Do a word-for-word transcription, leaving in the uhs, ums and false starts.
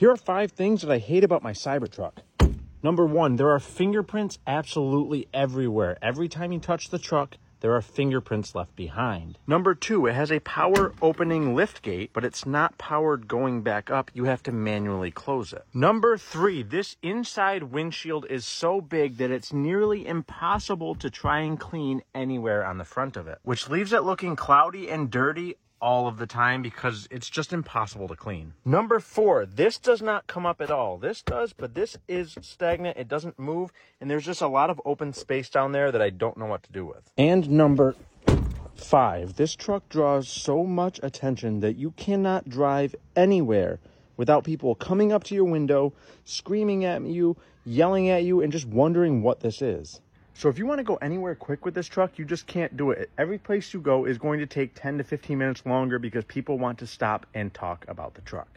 Here are five things that I hate about my Cybertruck. Number one, there are fingerprints absolutely everywhere. Every time you touch the truck, there are fingerprints left behind. Number two, it has a power opening lift gate, but it's not powered going back up. You have to manually close it. Number three, this inside windshield is so big that it's nearly impossible to try and clean anywhere on the front of it, which leaves it looking cloudy and dirty all of the time because it's just impossible to clean. Number four, this does not come up at all. This does, but this is stagnant. It doesn't move, and there's just a lot of open space down there that I don't know what to do with. And number five, this truck draws so much attention that you cannot drive anywhere without people coming up to your window, screaming at you, yelling at you, and just wondering what this is. So if you want to go anywhere quick with this truck, you just can't do it. Every place you go is going to take ten to fifteen minutes longer because people want to stop and talk about the truck.